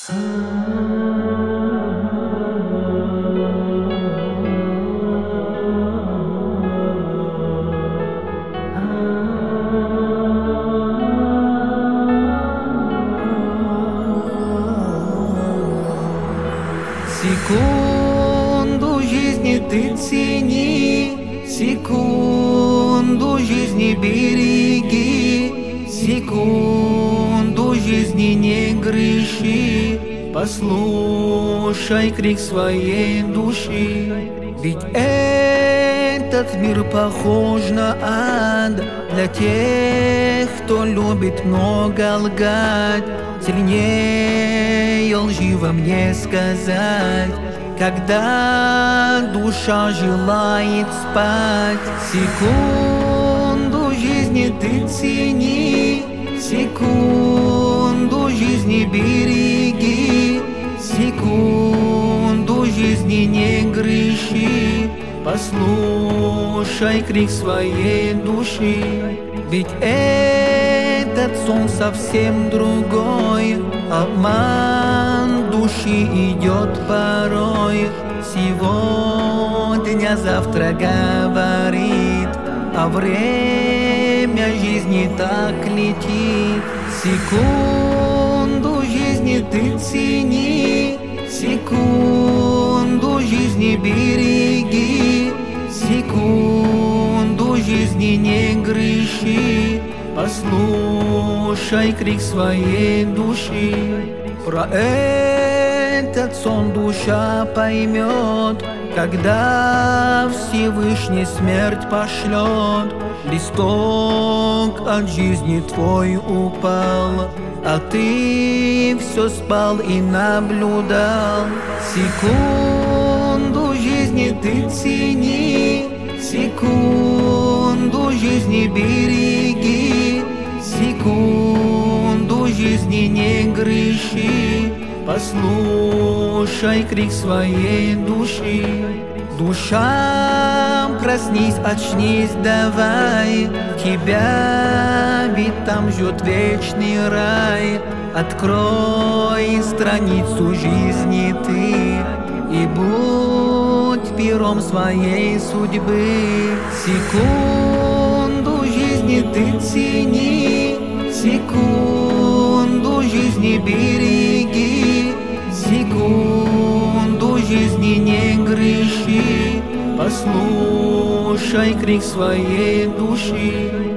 Секунду жизни ты цени, секунду жизни береги, секунду жизни не греши. Послушай крик своей души, ведь этот мир похож на ад для тех, кто любит много лгать. Сильнее лжи во мне сказать, когда душа желает спать. Секунду жизни ты цени, секунду жизни береги, секунду жизни не греши. Послушай крик своей души, ведь этот сон совсем другой. Обман души идет порой. Сегодня, завтра говорит, а время жизни так летит. Секунду жизни ты цени, секунду жизни береги, секунду жизни не греши. Послушай крик своей души. Про этот сон душа поймет, когда Всевышний смерть пошлет. Листок от жизни твой упал, а ты все спал и наблюдал. Секунду жизни ты цени, секунду жизни береги, секунду жизни не греши. Послушай крик своей души. Душа, проснись, очнись, давай, тебя ведь там ждет вечный рай. Открой страницу жизни ты и будь пером своей судьбы. Секунду жизни ты цени, секунду жизни береги, секунду жизни не греши. Послушай крик своей души.